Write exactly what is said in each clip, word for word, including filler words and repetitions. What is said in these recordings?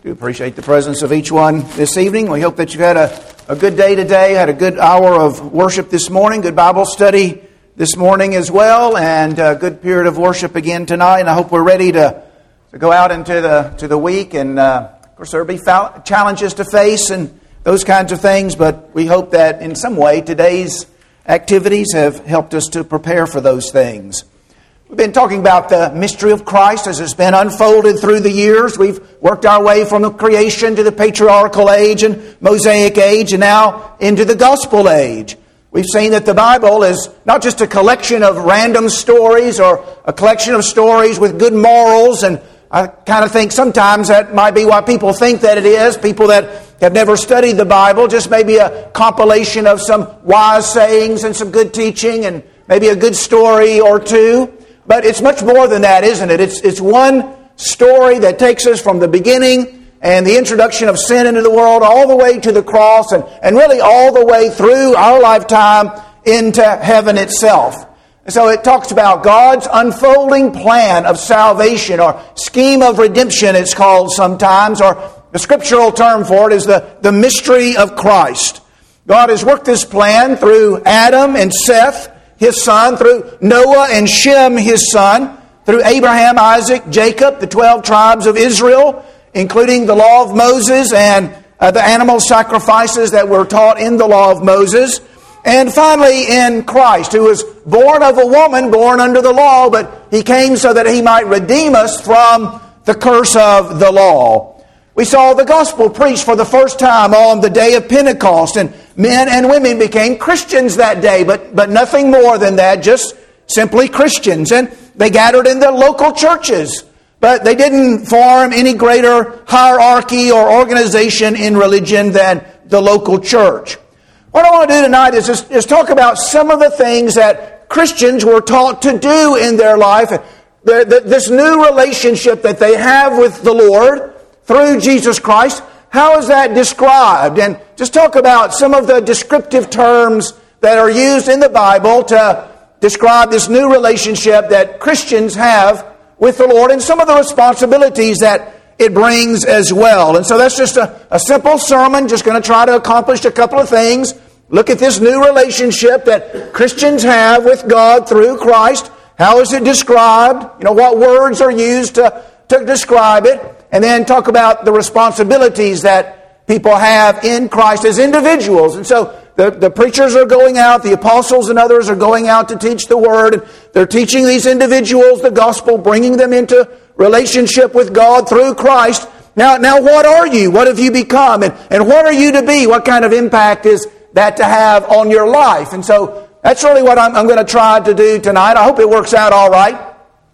We appreciate the presence of each one this evening. We hope that you've had a, a good day today, had a good hour of worship this morning, good Bible study this morning as well, and a good period of worship again tonight. And I hope we're ready to, to go out into the to the week. And uh, of course, there will be fa- challenges to face and those kinds of things, but we hope that in some way today's activities have helped us to prepare for those things. We've been talking about the mystery of Christ as it's been unfolded through the years. We've worked our way from the creation to the patriarchal age and Mosaic age and now into the gospel age. We've seen that the Bible is not just a collection of random stories or a collection of stories with good morals, and I kind of think sometimes that might be why people think that it is. People that have never studied the Bible, just maybe a compilation of some wise sayings and some good teaching and maybe a good story or two. But it's much more than that, isn't it? It's it's one story that takes us from the beginning and the introduction of sin into the world all the way to the cross and, and really all the way through our lifetime into heaven itself. And so it talks about God's unfolding plan of salvation, or scheme of redemption it's called sometimes, or the scriptural term for it is the, the mystery of Christ. God has worked this plan through Adam and Seth, his son, through Noah and Shem, his son, through Abraham, Isaac, Jacob, the twelve tribes of Israel, including the law of Moses and uh, the animal sacrifices that were taught in the law of Moses. And finally in Christ, who was born of a woman, born under the law, but He came so that He might redeem us from the curse of the law. We saw the gospel preached for the first time on the day of Pentecost, and men and women became Christians that day, but, but nothing more than that, just simply Christians. And they gathered in their local churches, but they didn't form any greater hierarchy or organization in religion than the local church. What I want to do tonight is just, is talk about some of the things that Christians were taught to do in their life. The, the, this new relationship that they have with the Lord through Jesus Christ, how is that described? And just talk about some of the descriptive terms that are used in the Bible to describe this new relationship that Christians have with the Lord and some of the responsibilities that it brings as well. And so that's just a, a simple sermon, just going to try to accomplish a couple of things. Look at this new relationship that Christians have with God through Christ. How is it described? You know, what words are used to, to describe it? And then talk about the responsibilities that people have in Christ as individuals. And so the, the preachers are going out, the apostles and others are going out to teach the Word. And they're teaching these individuals the gospel, bringing them into relationship with God through Christ. Now, now what are you? What have you become? And, and what are you to be? What kind of impact is that to have on your life? And so that's really what I'm, I'm going to try to do tonight. I hope it works out all right.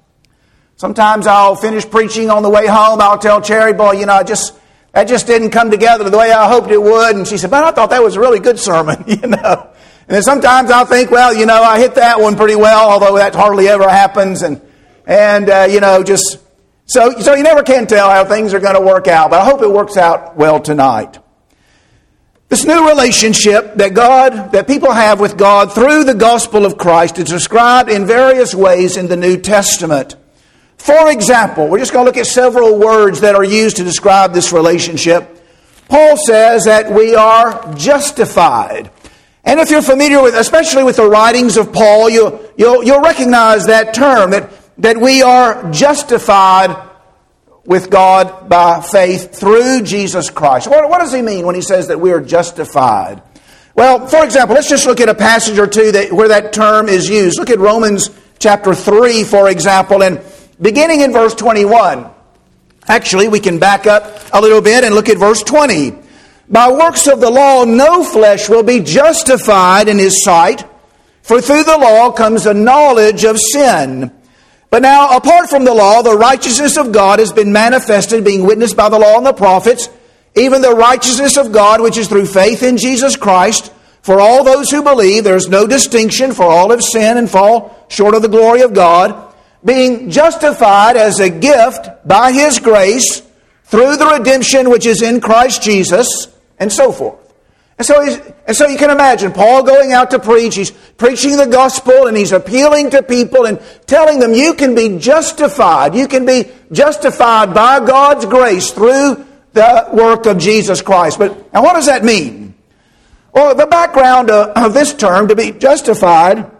Sometimes I'll finish preaching on the way home. I'll tell Cherry, boy, you know, I just that just didn't come together the way I hoped it would. And she said, but I thought that was a really good sermon, you know. And then sometimes I'll think, well, you know, I hit that one pretty well, although that hardly ever happens. And, and uh, you know, just, so, so you never can tell how things are going to work out. But I hope it works out well tonight. This new relationship that God, that people have with God through the gospel of Christ is described in various ways in the New Testament. For example, we're just going to look at several words that are used to describe this relationship. Paul says that we are justified. And if you're familiar with, especially with the writings of Paul, you'll, you'll, you'll recognize that term, that, that we are justified with God by faith through Jesus Christ. What, what does he mean when he says that we are justified? Well, for example, let's just look at a passage or two that, where that term is used. Look at Romans chapter three, for example, and beginning in verse twenty-one. Actually, we can back up a little bit and look at verse twenty. By works of the law, no flesh will be justified in his sight, for through the law comes the knowledge of sin. But now, apart from the law, the righteousness of God has been manifested, being witnessed by the law and the prophets, even the righteousness of God, which is through faith in Jesus Christ. For all those who believe, there is no distinction, for all have sinned and fall short of the glory of God, being justified as a gift by His grace through the redemption which is in Christ Jesus, and so forth. And so, he's, and so you can imagine Paul going out to preach. He's preaching the gospel and he's appealing to people and telling them you can be justified. You can be justified by God's grace through the work of Jesus Christ. But now what does that mean? Well, the background of, of this term, to be justified,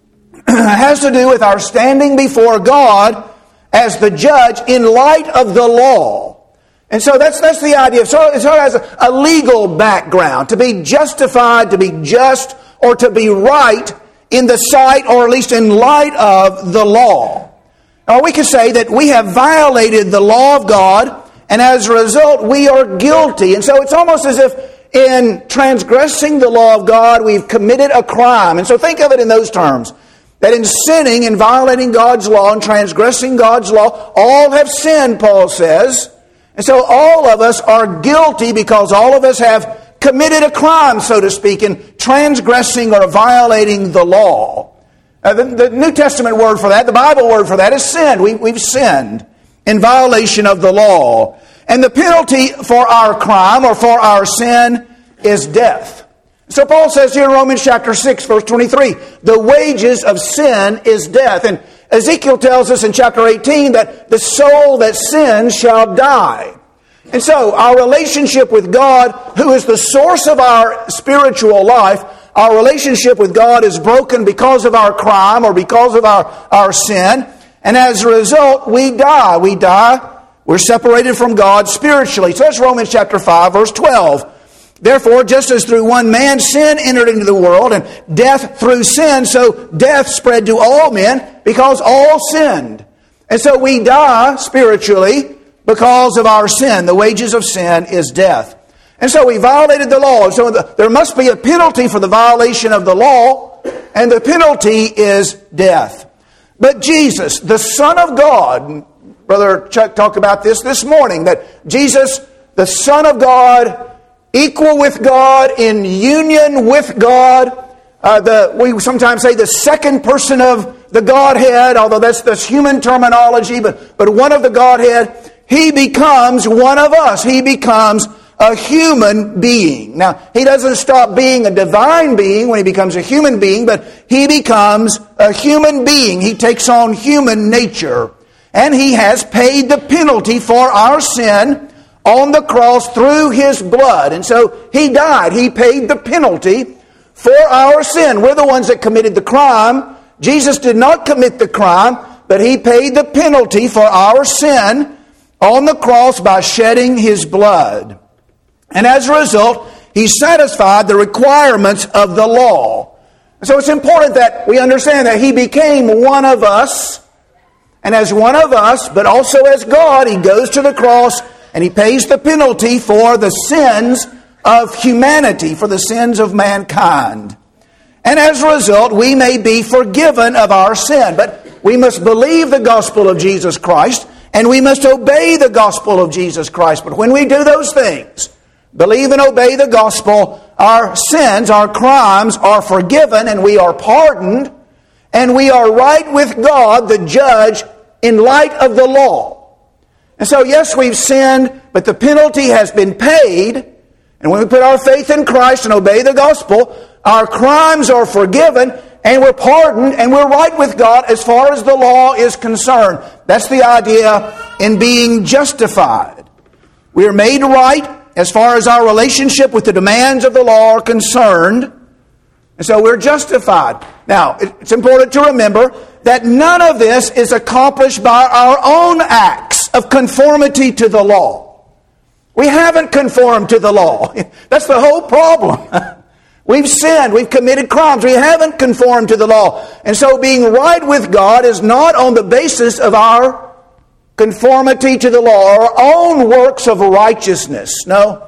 has to do with our standing before God as the judge in light of the law. And so that's that's the idea. So it sort of has a, a legal background. To be justified, to be just, or to be right in the sight, or at least in light of the law. Now we can say that we have violated the law of God, and as a result we are guilty. And so it's almost as if in transgressing the law of God we've committed a crime. And so think of it in those terms. That in sinning and violating God's law and transgressing God's law, all have sinned, Paul says. And so all of us are guilty because all of us have committed a crime, so to speak, in transgressing or violating the law. Uh, the, the New Testament word for that, the Bible word for that is sin. We, we've sinned in violation of the law. And the penalty for our crime or for our sin is death. So Paul says here in Romans chapter six, verse twenty-three, the wages of sin is death. And Ezekiel tells us in chapter eighteen that the soul that sins shall die. And so our relationship with God, who is the source of our spiritual life, our relationship with God is broken because of our crime or because of our, our sin. And as a result, we die. We die. We're separated from God spiritually. So that's Romans chapter five, verse twelve. Therefore, just as through one man sin entered into the world, and death through sin, so death spread to all men because all sinned. And so we die spiritually because of our sin. The wages of sin is death. And so we violated the law. So the, there must be a penalty for the violation of the law, and the penalty is death. But Jesus, the Son of God, Brother Chuck talked about this this morning, that Jesus, the Son of God, equal with God, in union with God. Uh, the, we sometimes say the second person of the Godhead, although that's, that's human terminology, but, but one of the Godhead. He becomes one of us. He becomes a human being. Now, he doesn't stop being a divine being when he becomes a human being, but he becomes a human being. He takes on human nature. And he has paid the penalty for our sin on the cross through his blood. And so he died. He paid the penalty for our sin. We're the ones that committed the crime. Jesus did not commit the crime, but he paid the penalty for our sin on the cross by shedding his blood. And as a result, he satisfied the requirements of the law. So it's important that we understand that he became one of us. And as one of us, but also as God, he goes to the cross and he pays the penalty for the sins of humanity, for the sins of mankind. And as a result, we may be forgiven of our sin. But we must believe the gospel of Jesus Christ, and we must obey the gospel of Jesus Christ. But when we do those things, believe and obey the gospel, our sins, our crimes are forgiven, and we are pardoned, and we are right with God, the judge, in light of the law. And so, yes, we've sinned, but the penalty has been paid. And when we put our faith in Christ and obey the gospel, our crimes are forgiven, and we're pardoned, and we're right with God as far as the law is concerned. That's the idea in being justified. We are made right as far as our relationship with the demands of the law are concerned. And so we're justified. Now, it's important to remember that none of this is accomplished by our own acts of conformity to the law. We haven't conformed to the law. That's the whole problem. We've sinned. We've committed crimes. We haven't conformed to the law. And so being right with God is not on the basis of our conformity to the law, our own works of righteousness. No.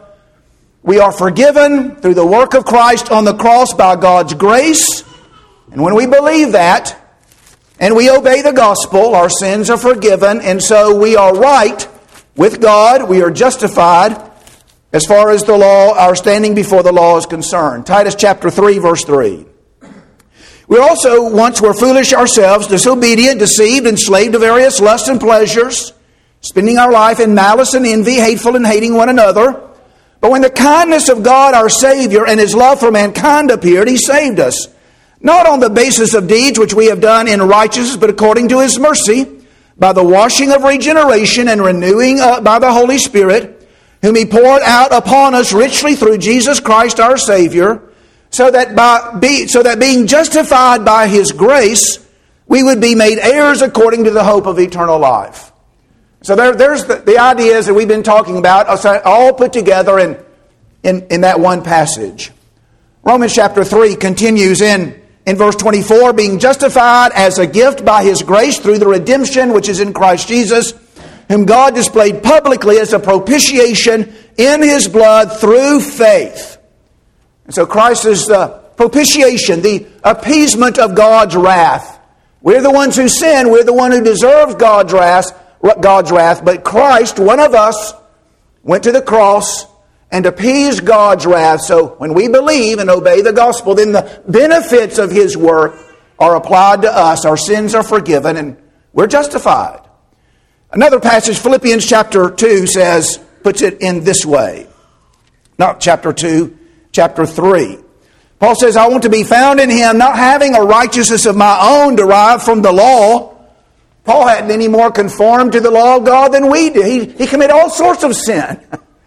We are forgiven through the work of Christ on the cross by God's grace. And when we believe that, and we obey the gospel, our sins are forgiven, and so we are right with God. We are justified as far as the law, our standing before the law is concerned. Titus chapter three, verse three. We also once were foolish ourselves, disobedient, deceived, enslaved to various lusts and pleasures, spending our life in malice and envy, hateful and hating one another. But when the kindness of God our Savior and his love for mankind appeared, he saved us, not on the basis of deeds which we have done in righteousness, but according to his mercy, by the washing of regeneration and renewing uh, by the Holy Spirit, whom He poured out upon us richly through Jesus Christ our Savior, so that by be, so that being justified by His grace, we would be made heirs according to the hope of eternal life. So there, there's the, the ideas that we've been talking about, all put together in, in, in that one passage. Romans chapter three continues in, in verse twenty-four, being justified as a gift by His grace through the redemption which is in Christ Jesus, whom God displayed publicly as a propitiation in His blood through faith. And so Christ is the propitiation, the appeasement of God's wrath. We're the ones who sin. We're the one who deserves God's wrath, God's wrath. But Christ, one of us, went to the cross and appeased God's wrath. So when we believe and obey the gospel, then the benefits of His work are applied to us. Our sins are forgiven and we're justified. Another passage, Philippians chapter two, says, puts it in this way. Not chapter two, chapter three. Paul says, I want to be found in Him, not having a righteousness of my own derived from the law. Paul hadn't any more conformed to the law of God than we did. He, he committed all sorts of sin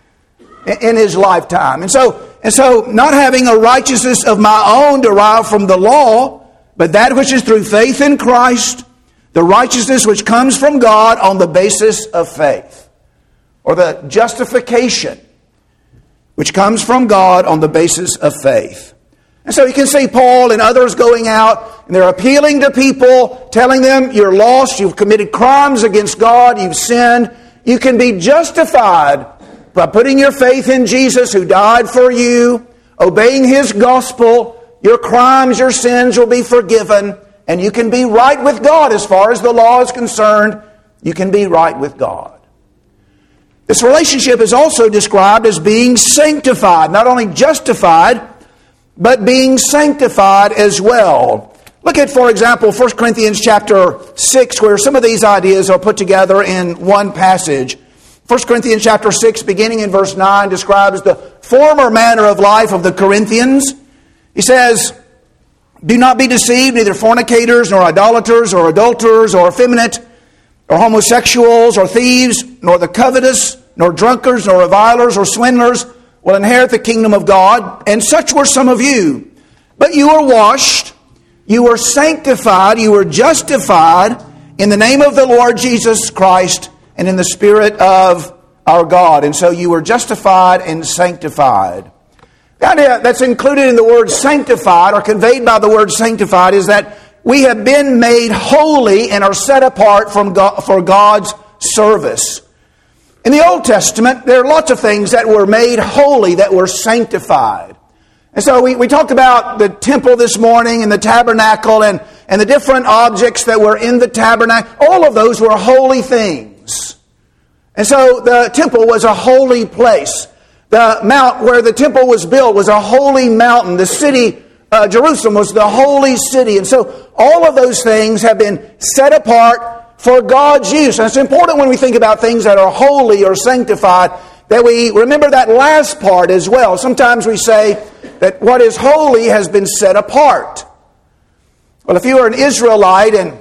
in his lifetime. And so, and so, not having a righteousness of my own derived from the law, but that which is through faith in Christ, the righteousness which comes from God on the basis of faith, or the justification which comes from God on the basis of faith. And so you can see Paul and others going out, and they're appealing to people, telling them you're lost, you've committed crimes against God, you've sinned. You can be justified by putting your faith in Jesus who died for you, obeying His gospel. Your crimes, your sins will be forgiven, and you can be right with God as far as the law is concerned. You can be right with God. This relationship is also described as being sanctified, not only justified, but being sanctified as well. Look at, for example, First Corinthians chapter six, where some of these ideas are put together in one passage. First Corinthians chapter six, beginning in verse nine, describes the former manner of life of the Corinthians. He says, do not be deceived, neither fornicators, nor idolaters, or adulterers, or effeminate, or homosexuals, or thieves, nor the covetous, nor drunkards, nor revilers, or swindlers will inherit the kingdom of God. And such were some of you. But you were washed, you were sanctified, you were justified in the name of the Lord Jesus Christ and in the Spirit of our God. And so you were justified and sanctified. The idea that's included in the word sanctified, or conveyed by the word sanctified, is that we have been made holy and are set apart from God, for God's service. In the Old Testament, there are lots of things that were made holy, that were sanctified. And so we, we talked about the temple this morning and the tabernacle and, and the different objects that were in the tabernacle. All of those were holy things. And so the temple was a holy place. The mount where the temple was built was a holy mountain. The city, uh, Jerusalem, was the holy city. And so all of those things have been set apart for God's use. And it's important when we think about things that are holy or sanctified that we remember that last part as well. Sometimes we say that what is holy has been set apart. Well, if you were an Israelite and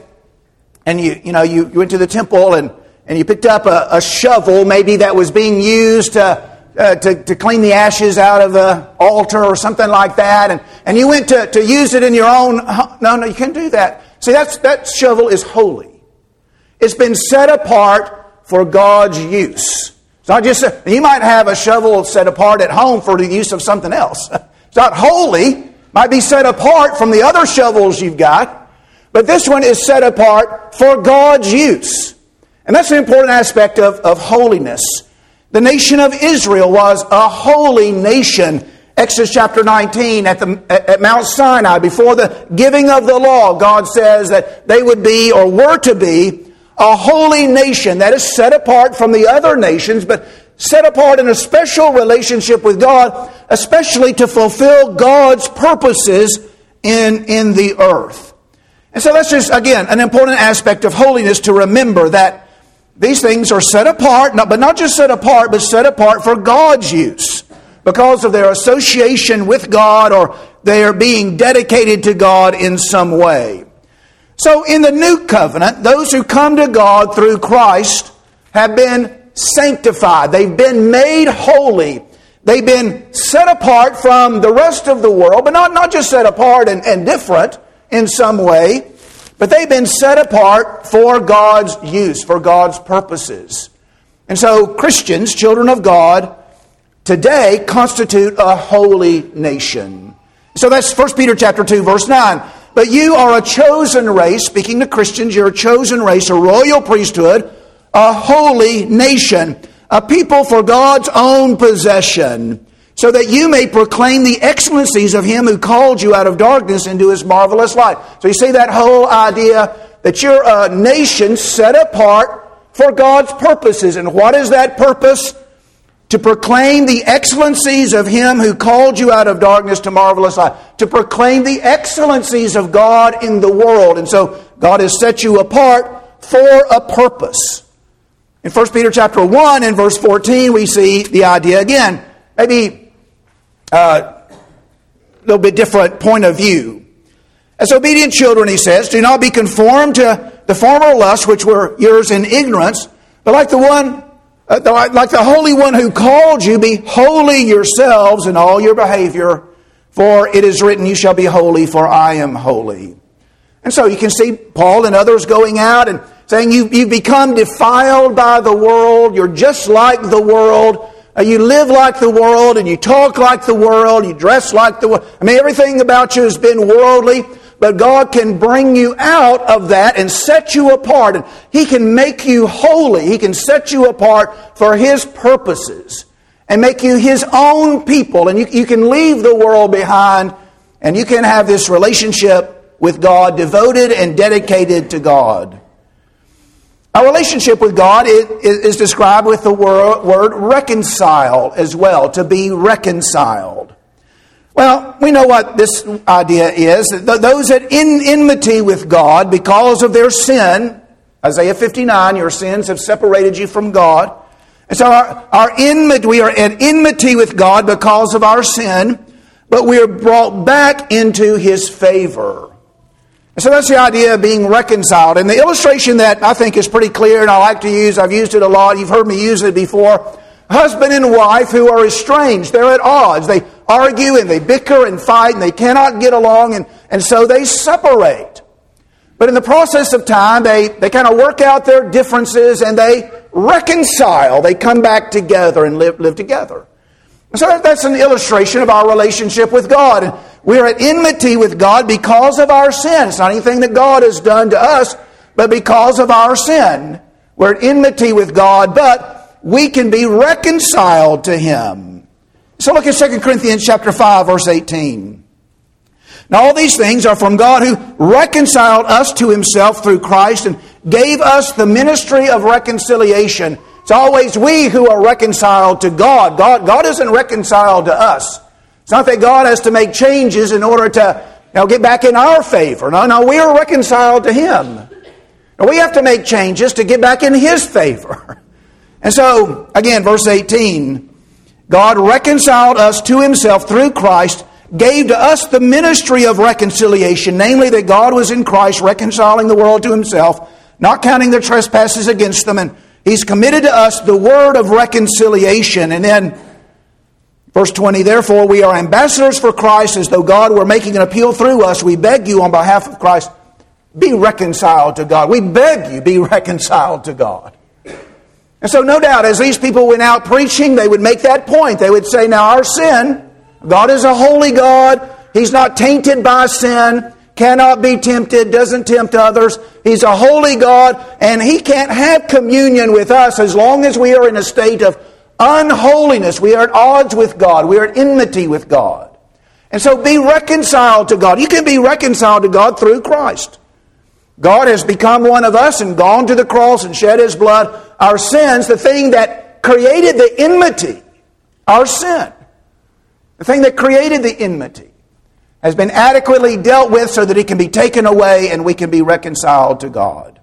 and you you know you, you went to the temple and, and you picked up a, a shovel, maybe that was being used to, uh, to to clean the ashes out of the altar or something like that, and, and you went to, to use it in your own, no, no, you can't do that. See, that's that shovel is holy. It's been set apart for God's use. It's not just, a, you might have a shovel set apart at home for the use of something else. It's not holy. It might be set apart from the other shovels you've got. But this one is set apart for God's use. And that's an important aspect of, of holiness. The nation of Israel was a holy nation. Exodus chapter nineteen, at, the, at Mount Sinai, before the giving of the law, God says that they would be, or were to be, a holy nation that is set apart from the other nations, but set apart in a special relationship with God, especially to fulfill God's purposes in, in the earth. And so that's just, again, an important aspect of holiness, to remember that these things are set apart, but not just set apart, but set apart for God's use, because of their association with God, or they are being dedicated to God in some way. So in the new covenant, those who come to God through Christ have been sanctified. They've been made holy. They've been set apart from the rest of the world, but not, not just set apart and, and different in some way, but they've been set apart for God's use, for God's purposes. And so Christians, children of God, today constitute a holy nation. So that's First Peter chapter two, verse nine. But you are a chosen race, speaking to Christians, you're a chosen race, a royal priesthood, a holy nation, a people for God's own possession, so that you may proclaim the excellencies of Him who called you out of darkness into His marvelous light. So you see that whole idea that you're a nation set apart for God's purposes. And what is that purpose? To proclaim the excellencies of Him who called you out of darkness to marvelous light. To proclaim the excellencies of God in the world. And so God has set you apart for a purpose. In First Peter chapter one and verse fourteen, we see the idea again. Maybe uh, a little bit different point of view. As obedient children, he says, do not be conformed to the former lusts which were yours in ignorance, but like the one, uh, like the Holy One who called you, be holy yourselves in all your behavior, for it is written, you shall be holy, for I am holy. And so you can see Paul and others going out and saying you, you've become defiled by the world. You're just like the world. Uh, you live like the world and you talk like the world. You dress like the world. I mean, everything about you has been worldly. But God can bring you out of that and set you apart. And He can make you holy. He can set you apart for His purposes and make you His own people. And you, you can leave the world behind and you can have this relationship with God, devoted and dedicated to God. Our relationship with God is described with the word reconcile as well, to be reconciled. Well, we know what this idea is. Those that in enmity with God because of their sin, Isaiah fifty-nine, your sins have separated you from God. And so our, our enmity, we are at enmity with God because of our sin, but we are brought back into His favor. So that's the idea of being reconciled. And the illustration that I think is pretty clear and I like to use, I've used it a lot, you've heard me use it before. Husband and wife who are estranged, they're at odds. They argue and they bicker and fight and they cannot get along and, and so they separate. But in the process of time, they, they kind of work out their differences and they reconcile. They come back together and live, live together. So that's an illustration of our relationship with God. And we're at enmity with God because of our sin. It's not anything that God has done to us, but because of our sin. We're at enmity with God, but we can be reconciled to Him. So look at Second Corinthians chapter five, verse eighteen. Now all these things are from God who reconciled us to Himself through Christ and gave us the ministry of reconciliation. It's always we who are reconciled to God. God, God isn't reconciled to us. It's not that God has to make changes in order to you know, get back in our favor. No, no, we are reconciled to Him. And we have to make changes to get back in His favor. And so, again, verse eighteen, God reconciled us to Himself through Christ, gave to us the ministry of reconciliation, namely that God was in Christ reconciling the world to Himself, not counting their trespasses against them, and He's committed to us the word of reconciliation. And then verse twenty, therefore we are ambassadors for Christ, as though God were making an appeal through us. We beg you on behalf of Christ, be reconciled to God. We beg you, be reconciled to God. And so no doubt, as these people went out preaching, they would make that point. They would say, now our sin, God is a holy God. He's not tainted by sin, cannot be tempted, doesn't tempt others. He's a holy God, and He can't have communion with us as long as we are in a state of unholiness. We are at odds with God. We are at enmity with God. And so be reconciled to God. You can be reconciled to God through Christ. God has become one of us and gone to the cross and shed His blood. Our sins, the thing that created the enmity, our sin, the thing that created the enmity, has been adequately dealt with so that it can be taken away and we can be reconciled to God.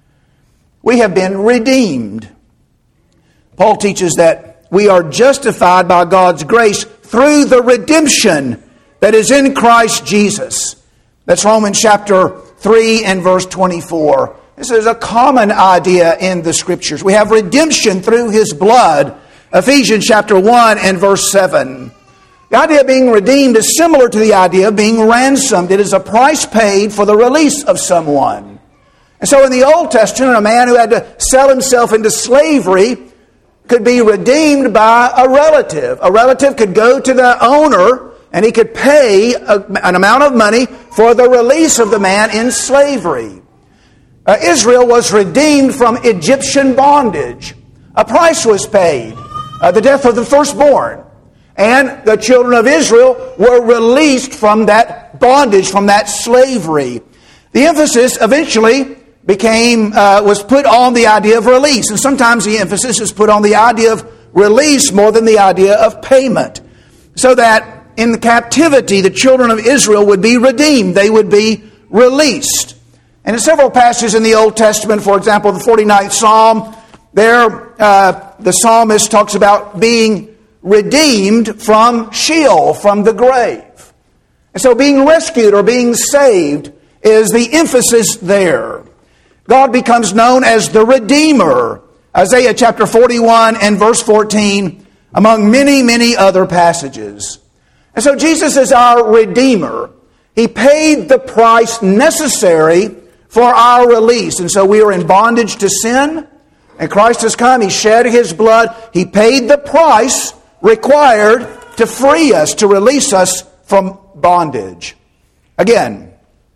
We have been redeemed. Paul teaches that we are justified by God's grace through the redemption that is in Christ Jesus. That's Romans chapter three and verse twenty-four. This is a common idea in the Scriptures. We have redemption through His blood. Ephesians chapter one and verse seven. The idea of being redeemed is similar to the idea of being ransomed. It is a price paid for the release of someone. And so in the Old Testament, a man who had to sell himself into slavery could be redeemed by a relative. A relative could go to the owner and he could pay a, an amount of money for the release of the man in slavery. Uh, Israel was redeemed from Egyptian bondage. A price was paid, uh, the death of the firstborn. And the children of Israel were released from that bondage, from that slavery. The emphasis eventually became, uh, was put on the idea of release. And sometimes the emphasis is put on the idea of release more than the idea of payment. So that in the captivity, the children of Israel would be redeemed. They would be released. And in several passages in the Old Testament, for example, the forty-ninth Psalm, there uh, the psalmist talks about being redeemed from Sheol, from the grave. And so being rescued or being saved is the emphasis there. God becomes known as the Redeemer. Isaiah chapter forty-one and verse fourteen, among many, many other passages. And so Jesus is our Redeemer. He paid the price necessary for our release. And so we are in bondage to sin, and Christ has come. He shed His blood. He paid the price required to free us, to release us from bondage. Again,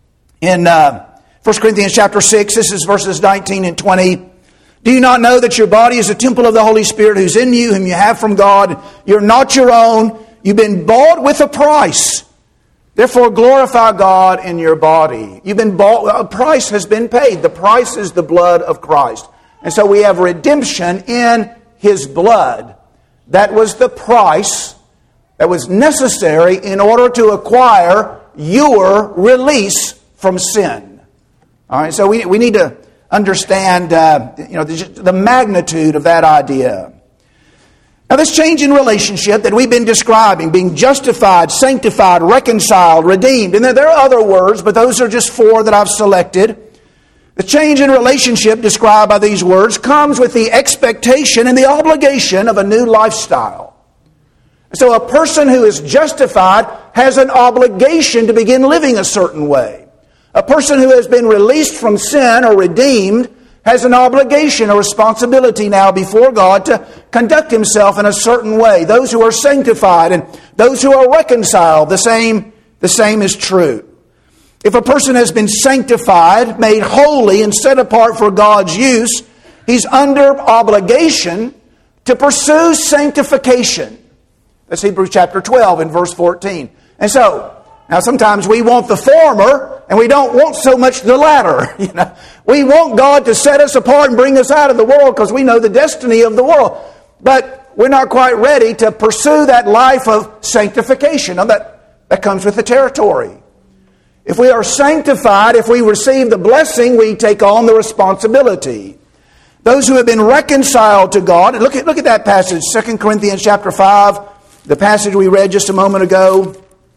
in uh, First Corinthians chapter six, this is verses nineteen and twenty. Do you not know that your body is a temple of the Holy Spirit who's in you, whom you have from God? You're not your own. You've been bought with a price. Therefore glorify God in your body. You've been bought, a price has been paid. The price is the blood of Christ. And so we have redemption in His blood. That was the price that was necessary in order to acquire your release from sin. All right, so we, we need to understand uh, you know, the, the magnitude of that idea. Now, this change in relationship that we've been describing, being justified, sanctified, reconciled, redeemed, and there, there are other words, but those are just four that I've selected. The change in relationship described by these words comes with the expectation and the obligation of a new lifestyle. So a person who is justified has an obligation to begin living a certain way. A person who has been released from sin or redeemed has an obligation or responsibility now before God to conduct himself in a certain way. Those who are sanctified and those who are reconciled, the same, the same is true. If a person has been sanctified, made holy, and set apart for God's use, he's under obligation to pursue sanctification. That's Hebrews chapter twelve and verse fourteen. And so, now sometimes we want the former, and we don't want so much the latter. You know, we want God to set us apart and bring us out of the world because we know the destiny of the world. But we're not quite ready to pursue that life of sanctification. Now that, that comes with the territory. If we are sanctified, if we receive the blessing, we take on the responsibility. Those who have been reconciled to God, look at, look at that passage, Second Corinthians chapter five, the passage we read just a moment ago.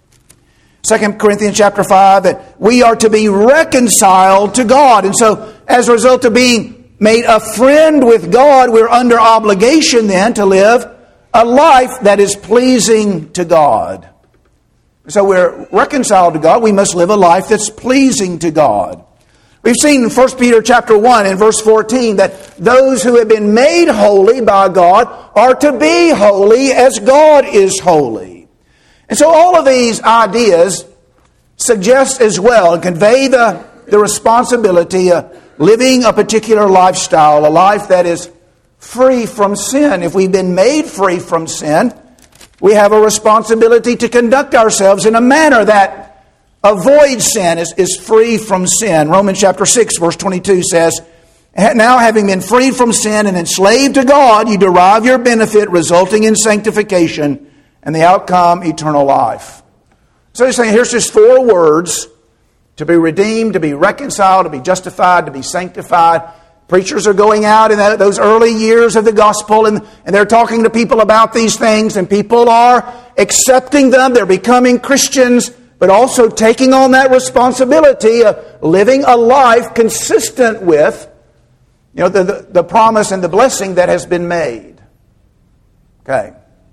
Second Corinthians chapter five, that we are to be reconciled to God. And so, as a result of being made a friend with God, we're under obligation then to live a life that is pleasing to God. So we're reconciled to God. We must live a life that's pleasing to God. We've seen in First Peter chapter one and verse fourteen that those who have been made holy by God are to be holy as God is holy. And so all of these ideas suggest as well and convey the, the responsibility of living a particular lifestyle, a life that is free from sin. If we've been made free from sin, we have a responsibility to conduct ourselves in a manner that avoids sin, is, is free from sin. Romans chapter six verse twenty-two says, now having been freed from sin and enslaved to God, you derive your benefit resulting in sanctification and the outcome eternal life. So he's saying here's just four words: to be redeemed, to be reconciled, to be justified, to be sanctified. Preachers are going out in those early years of the gospel and, and they're talking to people about these things, and people are accepting them. They're becoming Christians. but also taking on that responsibility of living a life consistent with, you know, the, the, the promise and the blessing that has been made. Okay.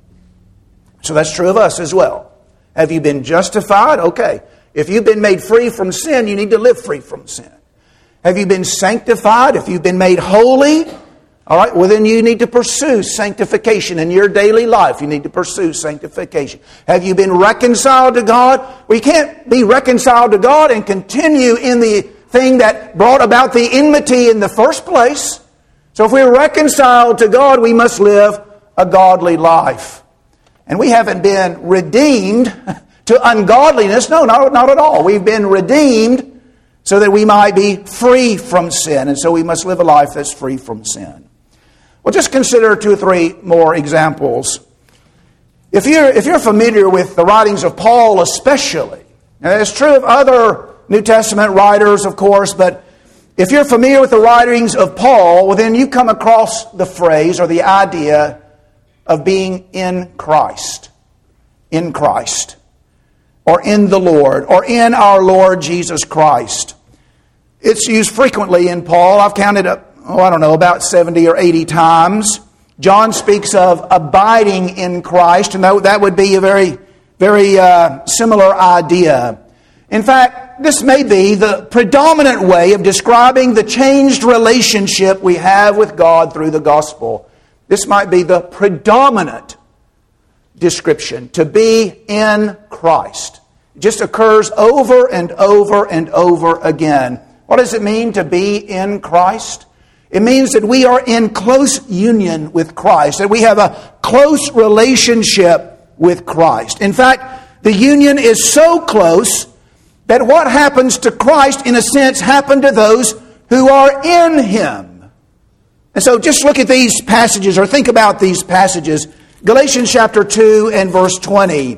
So that's true of us as well. Have you been justified? Okay. If you've been made free from sin, you need to live free from sin. Have you been sanctified? If you've been made holy, all right, well then you need to pursue sanctification in your daily life. You need to pursue sanctification. Have you been reconciled to God? Well, you can't be reconciled to God and continue in the thing that brought about the enmity in the first place. So if we're reconciled to God, we must live a godly life. And we haven't been redeemed to ungodliness. No, not, not at all. We've been redeemed so that we might be free from sin. And so we must live a life that's free from sin. Well, just consider two or three more examples. If you're, if you're familiar with the writings of Paul especially, and it's true of other New Testament writers, of course, but if you're familiar with the writings of Paul, well, then you come across the phrase or the idea of being in Christ. In Christ. Or in the Lord. Or in our Lord Jesus Christ. It's used frequently in Paul. I've counted up, oh, I don't know, about seventy or eighty times. John speaks of abiding in Christ, and that would be a very, very uh, similar idea. In fact, this may be the predominant way of describing the changed relationship we have with God through the gospel. This might be the predominant description, to be in Christ. It just occurs over and over and over again. What does it mean to be in Christ? It means that we are in close union with Christ, that we have a close relationship with Christ. In fact, the union is so close that what happens to Christ, in a sense, happened to those who are in Him. And so just look at these passages, or think about these passages. Galatians chapter two and verse twenty.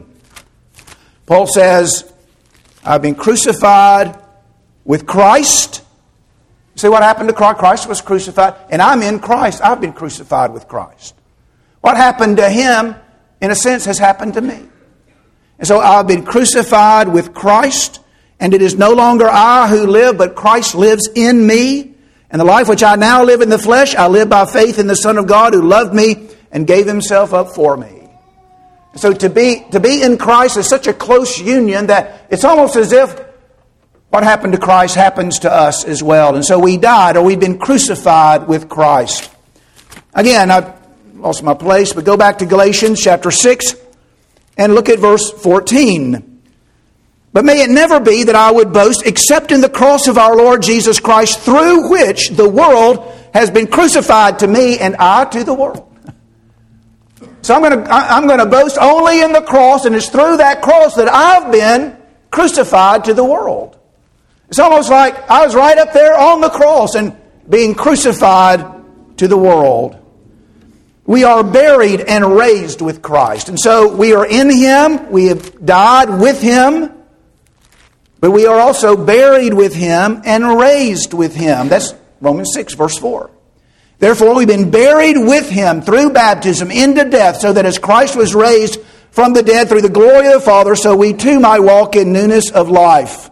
Paul says, I've been crucified with Christ. See what happened to Christ? Christ was crucified, and I'm in Christ. I've been crucified with Christ. What happened to Him, in a sense, has happened to me. And so I've been crucified with Christ, and it is no longer I who live, but Christ lives in me. And the life which I now live in the flesh, I live by faith in the Son of God who loved me and gave Himself up for me. So to be, to be in Christ is such a close union that it's almost as if what happened to Christ happens to us as well. And so we died, or we've been crucified with Christ. Again, I lost my place, but go back to Galatians chapter six and look at verse fourteen. But may it never be that I would boast except in the cross of our Lord Jesus Christ, through which the world has been crucified to me and I to the world. So I'm going to I'm going to boast only in the cross, and it's through that cross that I've been crucified to the world. It's almost like I was right up there on the cross and being crucified to the world. We are buried and raised with Christ. And so we are in Him, we have died with Him, but we are also buried with Him and raised with Him. That's Romans six, verse four. Therefore, we've been buried with Him through baptism into death, so that as Christ was raised from the dead through the glory of the Father, so we too might walk in newness of life.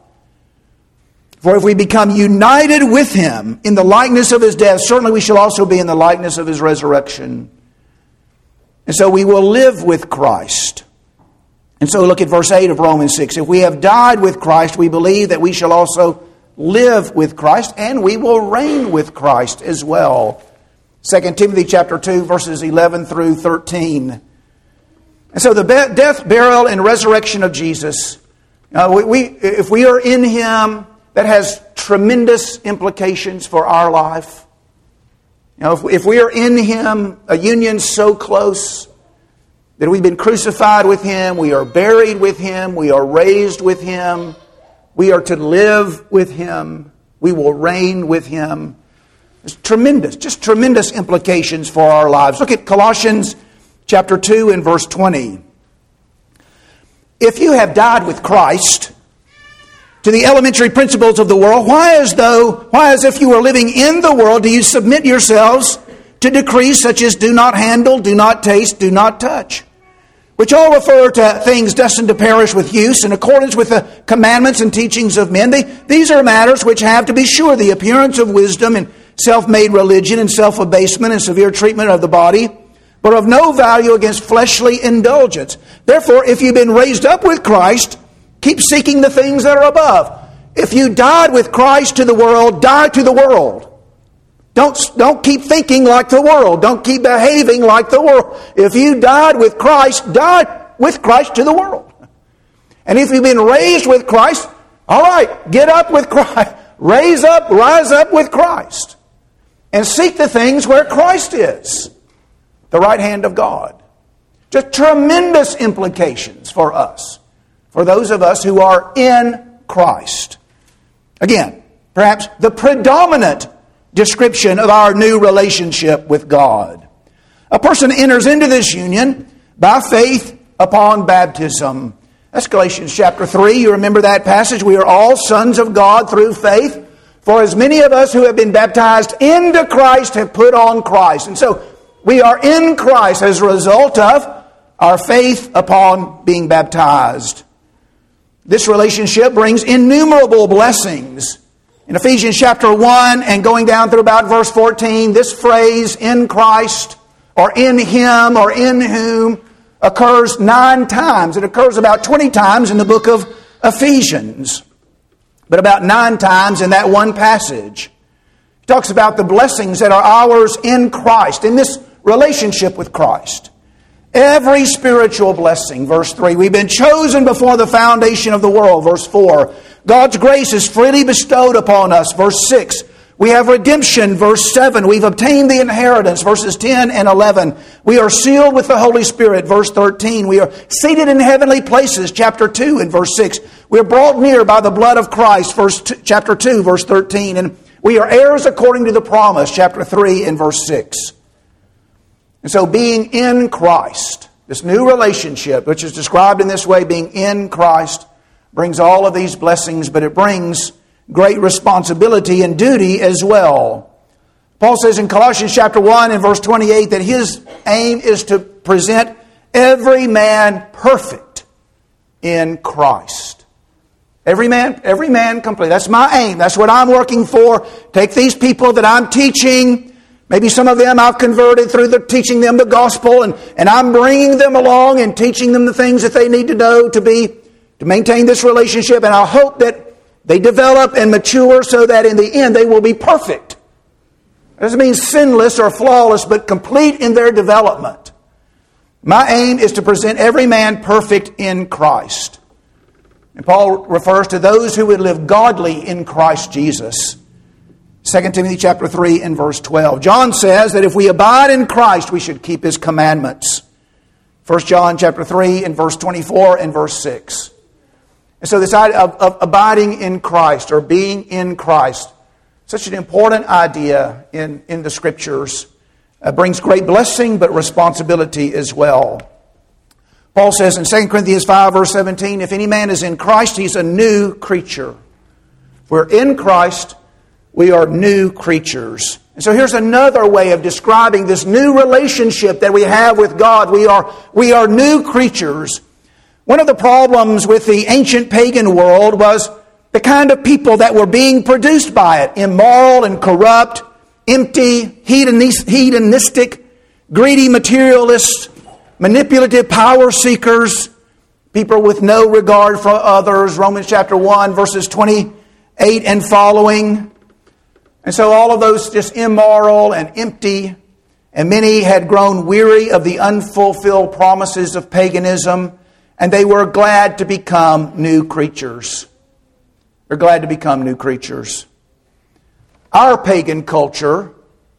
For if we become united with Him in the likeness of His death, certainly we shall also be in the likeness of His resurrection. And so we will live with Christ. And so look at verse eight of Romans six. If we have died with Christ, we believe that we shall also live with Christ, and we will reign with Christ as well. Second Timothy chapter two, verses eleven through thirteen. And so the death, burial, and resurrection of Jesus, uh, we, we, if we are in Him, that has tremendous implications for our life. You know, if, if we are in Him, a union so close that we've been crucified with Him, we are buried with Him, we are raised with Him, we are to live with Him, we will reign with Him. There's tremendous, just tremendous implications for our lives. Look at Colossians chapter two and verse twenty. If you have died with Christ to the elementary principles of the world, why as though, why as if you were living in the world, do you submit yourselves to decrees such as do not handle, do not taste, do not touch? which all refer to things destined to perish with use in accordance with the commandments and teachings of men. They, these are matters which have, to be sure, the appearance of wisdom and self-made religion and self-abasement and severe treatment of the body, but of no value against fleshly indulgence. Therefore, if you've been raised up with Christ, keep seeking the things that are above. If you died with Christ to the world, die to the world. Don't, don't keep thinking like the world. Don't keep behaving like the world. If you died with Christ, die with Christ to the world. And if you've been raised with Christ, all right, get up with Christ. Raise up, rise up with Christ. And seek the things where Christ is, the right hand of God. Just tremendous implications for us, for those of us who are in Christ. Again, perhaps the predominant description of our new relationship with God. A person enters into this union by faith upon baptism. That's Galatians chapter three. You remember that passage? We are all sons of God through faith. For as many of us who have been baptized into Christ have put on Christ. And so we are in Christ as a result of our faith upon being baptized. This relationship brings innumerable blessings. In Ephesians chapter one and going down through about verse fourteen, this phrase, in Christ, or in Him, or in whom, occurs nine times. It occurs about twenty times in the book of Ephesians, but about nine times in that one passage. It talks about the blessings that are ours in Christ, in this relationship with Christ. Every spiritual blessing, verse three. We've been chosen before the foundation of the world, verse four. God's grace is freely bestowed upon us, verse six. We have redemption, verse seven. We've obtained the inheritance, verses ten and eleven. We are sealed with the Holy Spirit, verse thirteen. We are seated in heavenly places, chapter two and verse six. We are brought near by the blood of Christ, verse two, chapter two, verse thirteen. And we are heirs according to the promise, chapter three and verse six. And so being in Christ, this new relationship, which is described in this way, being in Christ, brings all of these blessings, but it brings great responsibility and duty as well. Paul says in Colossians chapter one and verse twenty-eight that his aim is to present every man perfect in Christ. Every man, every man complete. That's my aim. That's what I'm working for. Take these people that I'm teaching. Maybe some of them I've converted through the teaching them the gospel, and, and I'm bringing them along and teaching them the things that they need to know to be to maintain this relationship. And I hope that they develop and mature so that in the end they will be perfect. It doesn't mean sinless or flawless, but complete in their development. My aim is to present every man perfect in Christ. And Paul refers to those who would live godly in Christ Jesus. Second Timothy chapter three and verse twelve. John says that if we abide in Christ, we should keep His commandments. First John chapter three and verse twenty-four and verse six. And so this idea of, of abiding in Christ or being in Christ, such an important idea in, in the Scriptures, uh, brings great blessing but responsibility as well. Paul says in Second Corinthians five verse seventeen, if any man is in Christ, he's a new creature. If we're in Christ, we are new creatures. And so here's another way of describing this new relationship that we have with God. We are, we are new creatures. One of the problems with the ancient pagan world was the kind of people that were being produced by it. Immoral and corrupt, empty, hedonistic, greedy materialists, manipulative power seekers, people with no regard for others. Romans chapter one, verses twenty-eight and following. And so all of those just immoral and empty, and many had grown weary of the unfulfilled promises of paganism, and they were glad to become new creatures. They're glad to become new creatures. Our pagan culture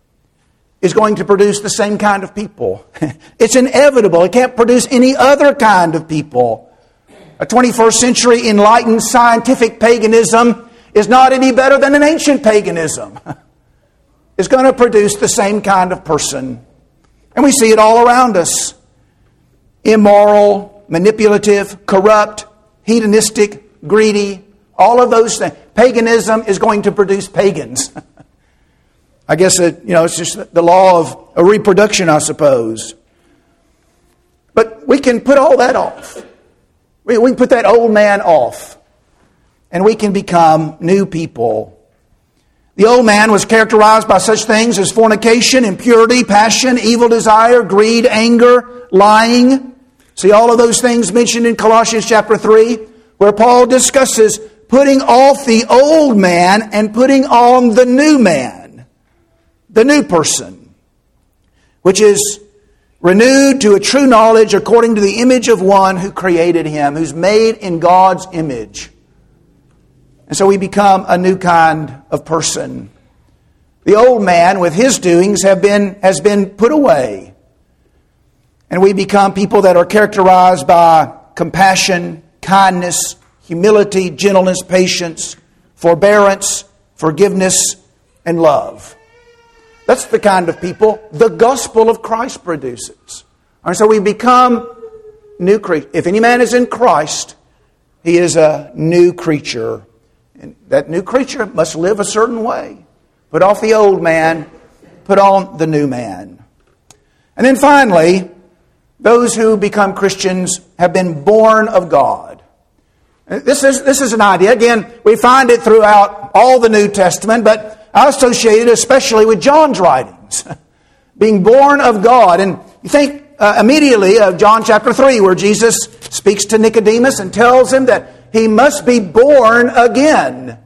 is going to produce the same kind of people. It's inevitable. It can't produce any other kind of people. A twenty-first century enlightened scientific paganism is not any better than an ancient paganism. It's going to produce the same kind of person. And we see it all around us. Immoral, manipulative, corrupt, hedonistic, greedy, all of those things. Paganism is going to produce pagans. I guess it, you know, it's just the law of reproduction, I suppose. But we can put all that off. We, we can put that old man off. And we can become new people. The old man was characterized by such things as fornication, impurity, passion, evil desire, greed, anger, lying. See all of those things mentioned in Colossians chapter three, where Paul discusses putting off the old man and putting on the new man, the new person, which is renewed to a true knowledge according to the image of one who created him, who's made in God's image. And so we become a new kind of person. The old man with his doings have been, has been put away. And we become people that are characterized by compassion, kindness, humility, gentleness, patience, forbearance, forgiveness, and love. That's the kind of people the gospel of Christ produces. And so we become new creatures. If any man is in Christ, he is a new creature. And that new creature must live a certain way. Put off the old man, put on the new man. And then finally, those who become Christians have been born of God. This is, this is an idea. Again, we find it throughout all the New Testament, but I associate it especially with John's writings. Being born of God. And you think uh, immediately of John chapter three, where Jesus speaks to Nicodemus and tells him that he must be born again.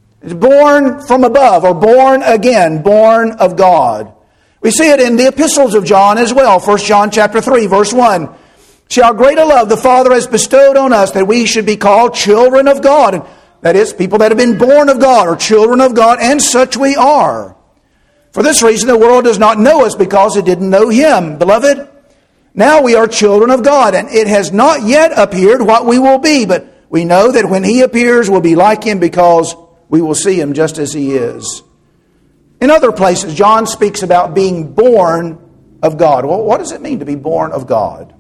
Born from above, or born again, born of God. We see it in the epistles of John as well. First John chapter three, verse one. See how great a love the Father has bestowed on us, that we should be called children of God. And that is, people that have been born of God, or children of God, and such we are. For this reason the world does not know us, because it didn't know Him. Beloved, now we are children of God, and it has not yet appeared what we will be, but we know that when He appears, we'll be like Him, because we will see Him just as He is. In other places, John speaks about being born of God. Well, what does it mean to be born of God?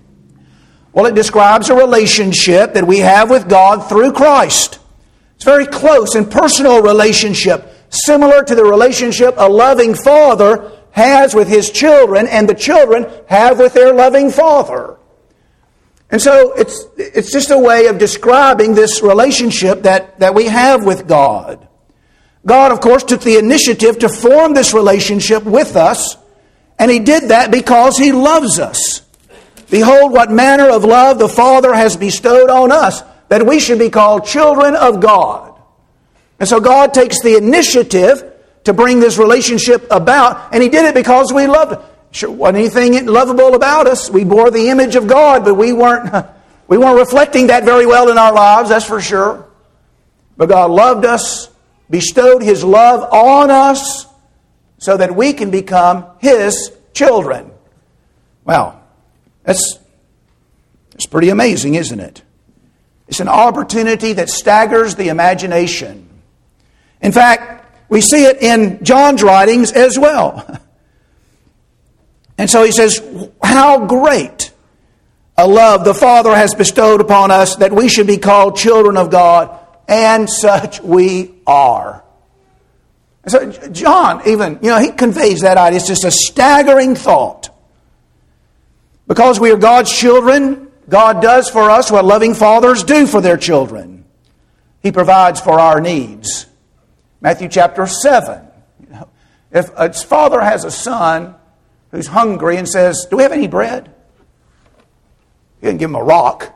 Well, it describes a relationship that we have with God through Christ. It's a very close and personal relationship, similar to the relationship a loving father has with his children and the children have with their loving father. And so it's it's just a way of describing this relationship that, that we have with God. God, of course, took the initiative to form this relationship with us, and He did that because He loves us. Behold, what manner of love the Father has bestowed on us, that we should be called children of God. And so God takes the initiative to bring this relationship about, and He did it because we loved Him. Sure, wasn't anything lovable about us. We bore the image of God, but we weren't, we weren't reflecting that very well in our lives, that's for sure. But God loved us, bestowed His love on us, so that we can become His children. Wow. That's, that's pretty amazing, isn't it? It's an opportunity that staggers the imagination. In fact, we see it in John's writings as well. And so he says, how great a love the Father has bestowed upon us, that we should be called children of God, and such we are. And so John even, you know, he conveys that idea. It's just a staggering thought. Because we are God's children, God does for us what loving fathers do for their children. He provides for our needs. Matthew chapter seven. You know, if a father has a son who's hungry and says, do we have any bread? He doesn't give him a rock.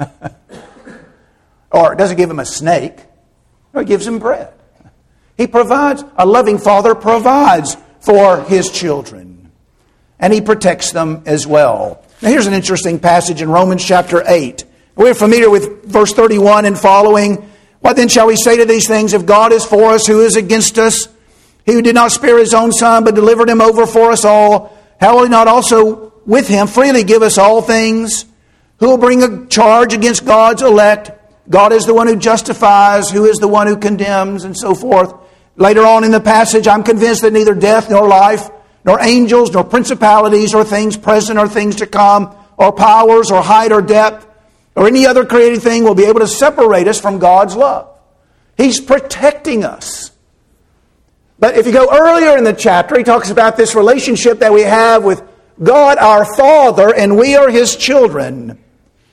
Or doesn't give him a snake. No, he gives him bread. He provides, a loving father provides for his children. And He protects them as well. Now here's an interesting passage in Romans chapter eight. We're familiar with verse thirty-one and following. What then shall we say to these things? If God is for us, who is against us? He who did not spare His own Son, but delivered Him over for us all, how will He not also with Him freely give us all things? Who will bring a charge against God's elect? God is the one who justifies. Who is the one who condemns? And so forth. Later on in the passage, I'm convinced that neither death nor life, nor angels, nor principalities, or things present, or things to come, or powers, or height, or depth, or any other created thing will be able to separate us from God's love. He's protecting us. But if you go earlier in the chapter, he talks about this relationship that we have with God our Father, and we are His children.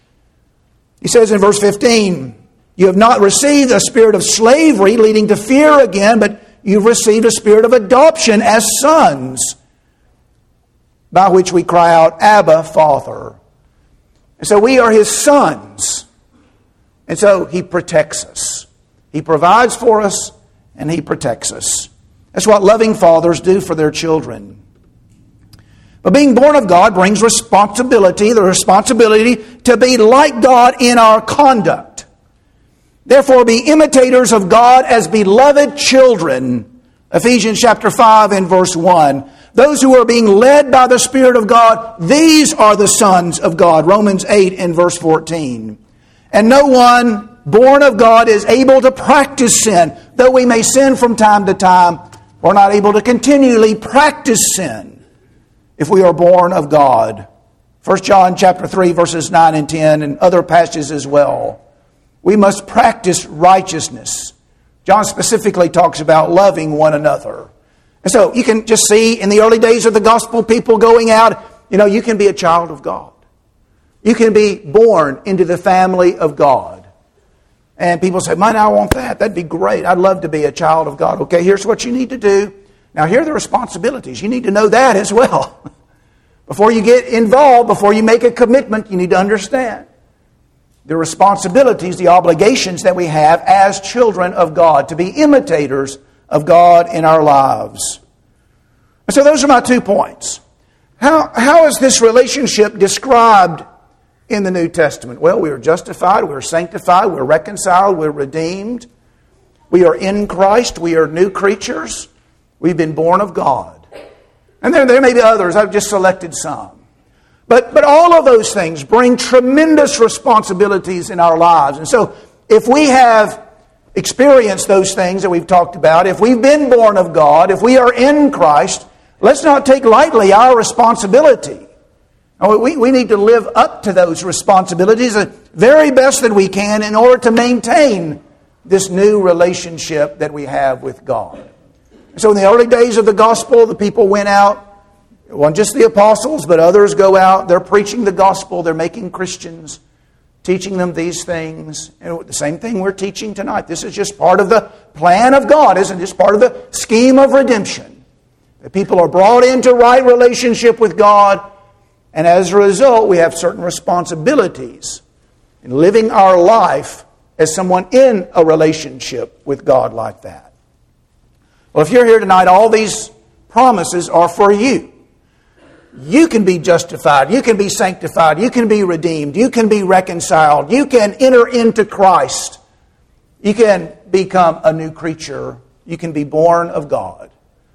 He says in verse fifteen, you have not received a spirit of slavery leading to fear again, but you've received a spirit of adoption as sons, by which we cry out, Abba, Father. And so we are His sons. And so He protects us. He provides for us and He protects us. That's what loving fathers do for their children. But being born of God brings responsibility, the responsibility to be like God in our conduct. Therefore, be imitators of God as beloved children. Ephesians chapter five and verse one. Those who are being led by the Spirit of God, these are the sons of God. Romans eight and verse fourteen. And no one born of God is able to practice sin. Though we may sin from time to time, we're not able to continually practice sin if we are born of God. First John chapter three verses nine and ten and other passages as well. We must practice righteousness. John specifically talks about loving one another. And so you can just see in the early days of the gospel, people going out, you know, you can be a child of God. You can be born into the family of God. And people say, man, I want that. That'd be great. I'd love to be a child of God. Okay, here's what you need to do. Now, here are the responsibilities. You need to know that as well. Before you get involved, before you make a commitment, you need to understand the responsibilities, the obligations that we have as children of God, to be imitators of God in our lives. And so those are my two points. How, how is this relationship described in the New Testament? Well, we are justified, we are sanctified, we're reconciled, we're redeemed. We are in Christ, we are new creatures. We've been born of God. And there, there may be others, I've just selected some. But, but all of those things bring tremendous responsibilities in our lives. And so if we have experienced those things that we've talked about, if we've been born of God, if we are in Christ, let's not take lightly our responsibility. We, we need to live up to those responsibilities the very best that we can in order to maintain this new relationship that we have with God. So in the early days of the gospel, the people went out. It wasn't just the apostles, but others go out. They're preaching the gospel. They're making Christians, teaching them these things. And the same thing we're teaching tonight. This is just part of the plan of God, isn't it? It's part of the scheme of redemption. The people are brought into right relationship with God. And as a result, we have certain responsibilities in living our life as someone in a relationship with God like that. Well, if you're here tonight, all these promises are for you. You can be justified. You can be sanctified. You can be redeemed. You can be reconciled. You can enter into Christ. You can become a new creature. You can be born of God.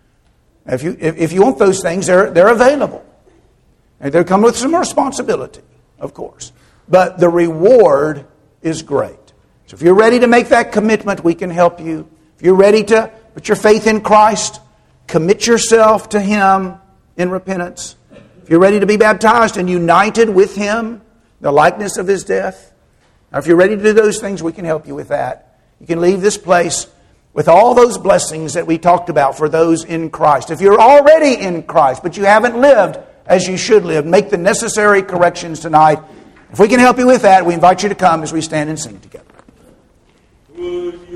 If you, if, if you want those things, they're, they're available. And they come with some responsibility, of course. But the reward is great. So if you're ready to make that commitment, we can help you. If you're ready to put your faith in Christ, commit yourself to Him in repentance. If you're ready to be baptized and united with Him, the likeness of His death. Now, if you're ready to do those things, we can help you with that. You can leave this place with all those blessings that we talked about for those in Christ. If you're already in Christ, but you haven't lived as you should live, make the necessary corrections tonight. If we can help you with that, we invite you to come as we stand and sing together.